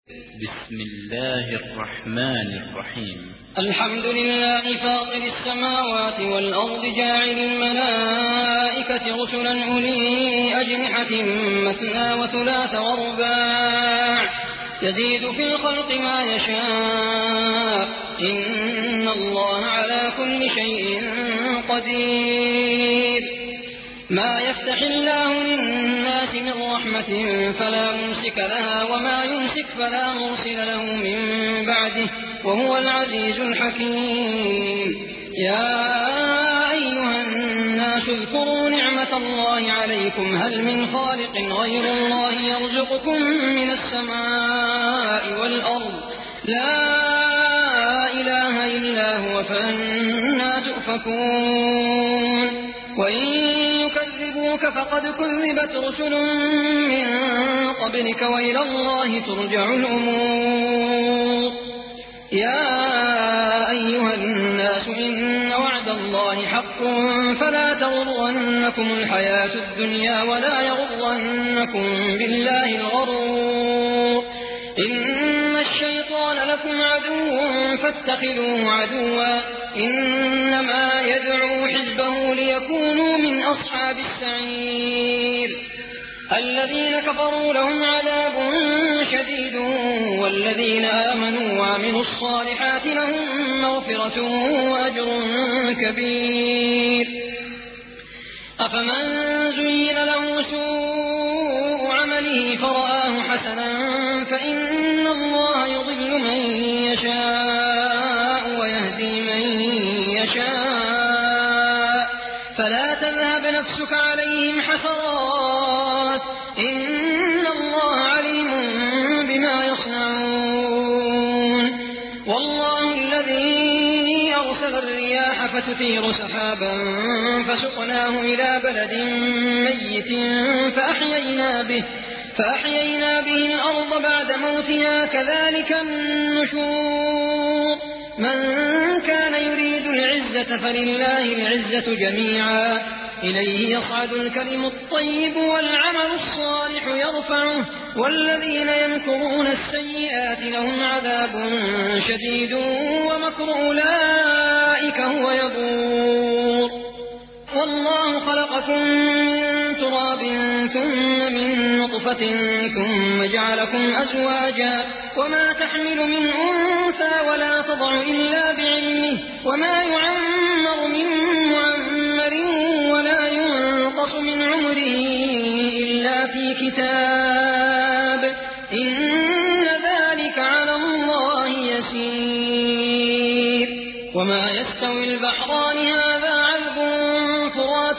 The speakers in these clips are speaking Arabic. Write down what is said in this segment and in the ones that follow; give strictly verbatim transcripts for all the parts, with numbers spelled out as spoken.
بسم الله الرحمن الرحيم. الحمد لله فاطر السماوات والأرض جاعل الملائكة رسلا أولي أجنحة مثنى وثلاث ورباع يزيد في الخلق ما يشاء إن الله على كل شيء قدير. ما يفتح الله للناس من رحمة فلا ممسك لها وما يمسك فلا مرسل له من بعده وهو العزيز الحكيم. يا أيها الناس اذكروا نعمة الله عليكم هل من خالق غير الله يرزقكم من السماء والأرض لا إله إلا هو فأنى تؤفكون. وإن يكذبوك فقد كذبت رسل من قبلك وإلى الله ترجع الأمور. يا أيها الناس إن وعد الله حق فلا تغرنكم الحياة الدنيا ولا يغرنكم بالله الغرور. إن الشيطان لكم عدو فاتخذوه عدوا إنما يدعو حزبه ليكونوا من أصحاب السعير. الذين كفروا لهم عذاب شديد والذين آمنوا وعملوا الصالحات لهم مغفرة وأجر كبير. أفمن زين له سوء عمله فرآه حسنا فإن الله يضل من يشاء ويهدي من يشاء فلا تذهب نفسك عليهم حسرات إن الله عليم بما يصنعون. والله الذي أرسل الرياح فتثير سحابا فسقناه إلى بلد ميت فأحيينا به فأحيينا به الأرض بعد موتها كذلك النشور. من كان يريد العزة فلله العزة جميعا إليه يصعد الكلم الطيب والعمل الصالح يرفعه والذين يمكرون السيئات لهم عذاب شديد ومكر أولئك هو يبور. والله خلقكم من تراب ثم من نطفة ثم جعلكم أزواجا وما تحمل من أنثى ولا تضع إلا بعلمه وما يعمر من معمر ولا ينقص من عمره إلا في كتاب إن ذلك على الله يسير. وما يستوي البحران هذا عذب فرات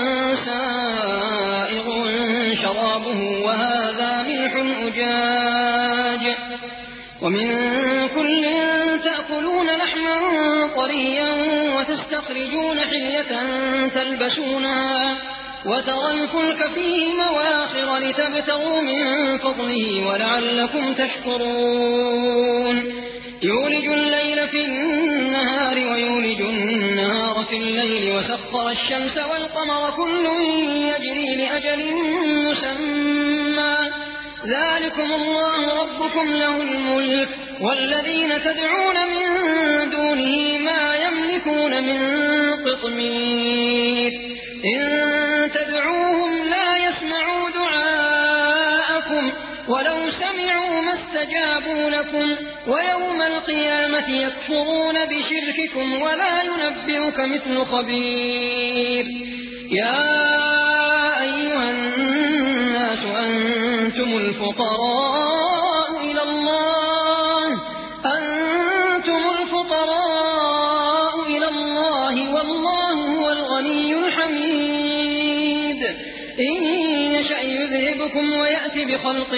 سائغ شرابه وهذا ملح أجاج ومن كل تأكلون لحما طريا وتستخرجون حلية تلبسونها وترى الفلك فيه مواخر لتبتغوا من فضله ولعلكم تشكرون. يولج الليل في النهار ويولج النهار في الليل وسخر الشمس والقمر كل يجري لأجل مسمى ذلكم الله ربكم له الملك والذين تدعون من دونه ما يملكون من قطمير. إن تدعوهم لا يسمعوا دعاءكم ولو سمعوا ما استجابوا لكم ويوم القيامة يكفرون بشرككم ولا ينبئك مثل خبير. يا أيها الناس أنتم الفقراء إلى الله أنتم الفقراء إلى الله والله هو الغني الحميد. إن يشأ يذهبكم ويأتي بخلق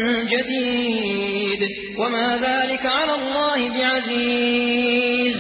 جديد وما ذلك على الله بعزيز.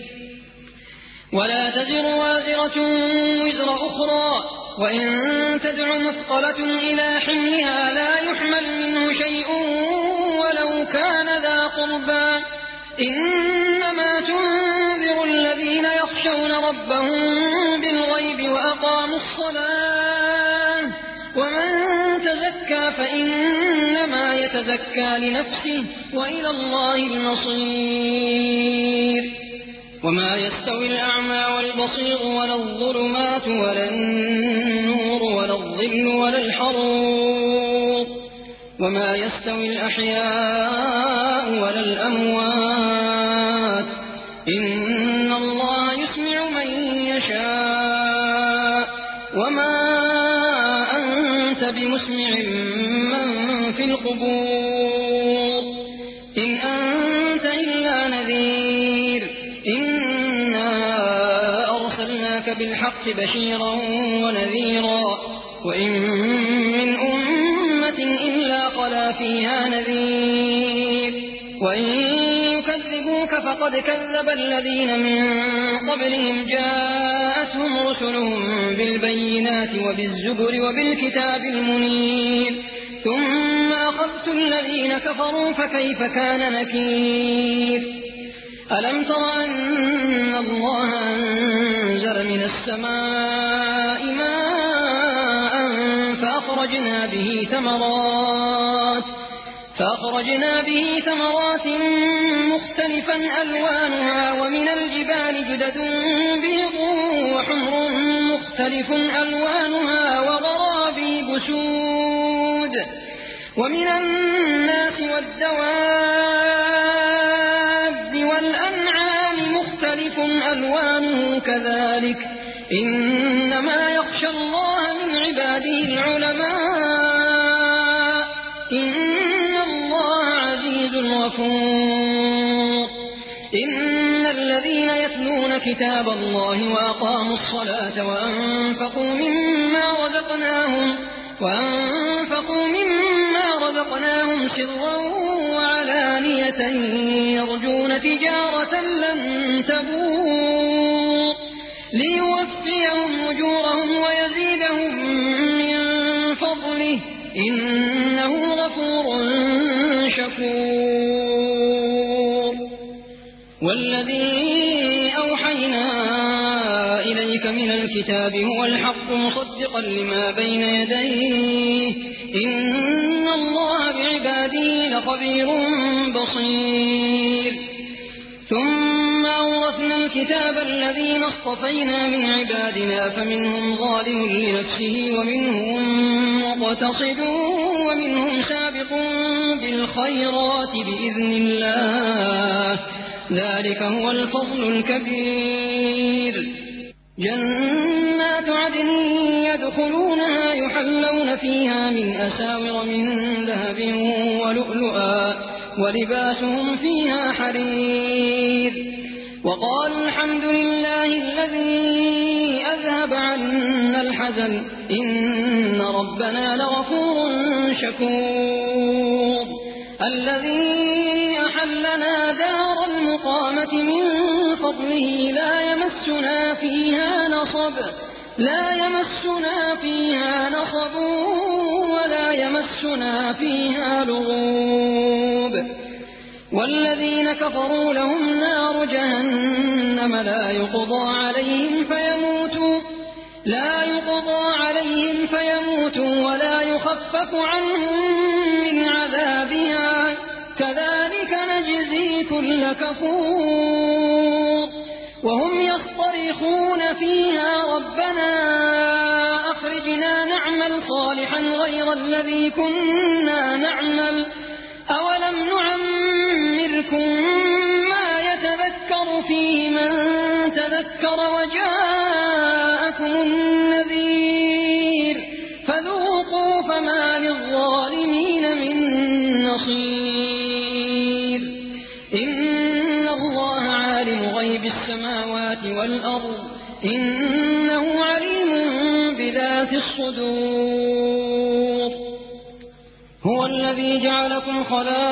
ولا تزر وازرة وزر أخرى وإن تدع مثقلة إلى حملها لا يحمل منه شيء ولو كان ذا قربى إنما تنذر الذين يخشون ربهم بالغيب وأقاموا الصلاة ومن تزكى فإنما يتزكى لنفسه وإلى الله المصير. وما يستوي الأعمى والبصير ولا الظلمات ولا النور ولا الظل ولا الحرور. وما يستوي الأحياء ولا الأموات إن الله يسمع من يشاء وما أنت بمسمع من في القبور إن أنت إلا نذير إنا أرسلناك بالحق بشيرا ونذيرا وإن من أمة إلا خلا فيها نذير وإن يكذبوك فقد كذب الذين من قبلهم جاءتهم رسلهم بالبينات وبالزبر وبالكتاب المنير ثم أخذت الذين كفروا فكيف كان نكير. ألم تر أن الله أنزل من السماء ماء فأخرجنا به ثمرات فأخرجنا به ثمرات مختلفا ألوانها ومن الجبال جدد بيض وحمر مختلف ألوانها وغرابيب سود ومن الناس والدواب والأنعام مختلف ألوانه كذلك إنما يخشى الله من عباده العلماء إن الله عزيز غفور. إن الذين يتلون كتاب الله وأقاموا الصلاة وأنفقوا مما رزقناهم وأنفقوا مما رزقناهم سرا وعلانية يرجون تجارة لن تبور ليوفيهم أجورهم ويزيدهم من فضله إنه غفور شكور. والذي أوحينا إليك من الكتاب هو الحق مصدقا لما بين يديه إن الله بعباده لخبير بصير. ثم أورثنا الكتاب الذين اصطفينا من عبادنا فمنهم ظالم لنفسه ومنهم مقتصد ومنهم سابق بالخيرات بإذن الله ذلك هو الفضل الكبير. جنات عدن يدخلونها يحلون فيها من أساور من ذهب ولؤلؤا ولباسهم فيها حرير. وقالوا الحمد لله الذي أذهب عنا الحزن إن ربنا لغفور شكور. الذي أحلنا دار المقامة من فضله لا يمسنا فيها نصب لا يمسنا فيها نصب ولا يمسنا فيها لغوب. والذين كفروا لهم نار جهنم لا يقضى عليهم فيموتوا لا يقضى عليهم فيموتوا ولا يخفف عنهم من عذابها كذلك نجزي كل كفور. وهم يصطرخون فيها ربنا أخرجنا نعمل صالحا غير الذي كنا نعمل أولم نعمركم ما يتذكر فيه من تذكر وجاءكم النذير فذوقوا فما للظالمين من نصير. إن الله عالم غيب السماوات والأرض إنه عليم بذات الصدور. هو الذي جعلكم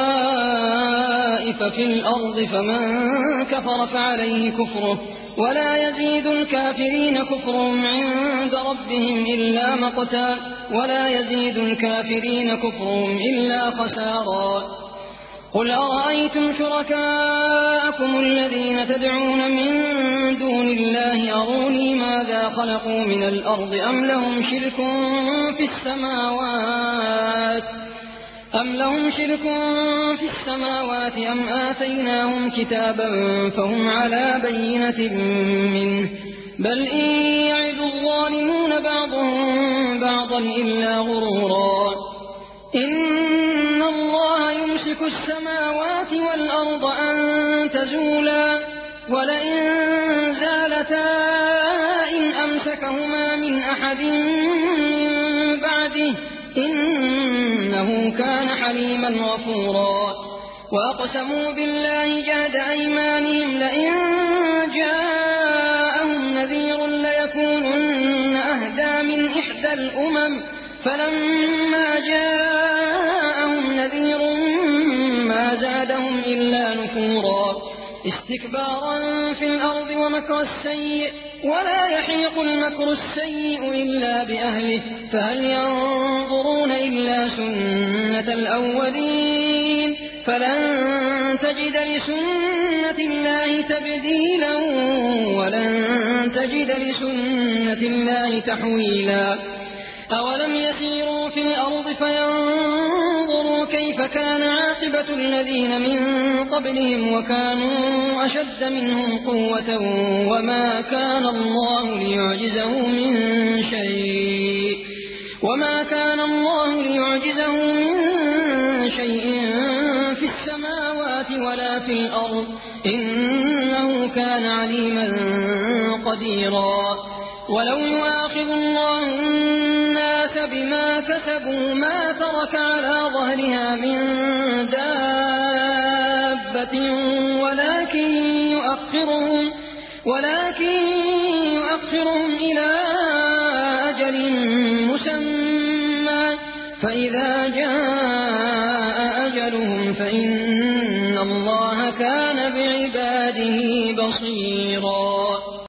خلائف في الأرض فمن كفر فعليه كفره ولا يزيد الكافرين كفرهم عند ربهم إلا مقتا ولا يزيد الكافرين كفرهم إلا خسارا. قل أرأيتم شركاءكم الذين تدعون من دون الله أروني ماذا خلقوا من الأرض أم لهم شرك في السماوات أم لهم شرك في السماوات أم آتيناهم كتابا فهم على بينة منه بل إن يعد الظالمون بعضهم بعضا إلا غرورا إن الله يمسك السماوات والأرض أن تزولا ولئن زالتا إن أمسكهما من أحد من بعده إنه كان حليما غفورا وأقسموا بالله جهد أيمانهم لئن جاءهم نذير ليكونن أهدى من إحدى الأمم فلما جاءهم نذير ما زادهم إلا نفورا استكبارا في الأرض ومكر السيء ولا يحيق المكر السيء إلا بأهله فهل ينظرون إلا سنة الأولين فلن تجد لسنة الله تبديلا ولن تجد لسنة الله تحويلا أولم يسيروا في الأرض فينظروا كيف كان عاقبة الذين من قبلهم وكانوا أشد منهم قوة وما كان الله ليعجزه من شيء وما كان الله ليعجزه من شيء في السماوات ولا في الأرض إنه كان عليما قديرا ولو يؤاخذ الله الناس بما كسبوا ما ترك على ظهرها من دابة ولكن يؤخرهم ولكن يؤخرهم إلى أجل مسمى فإذا جاء أجلهم فإن الله كان بعباده بصيرا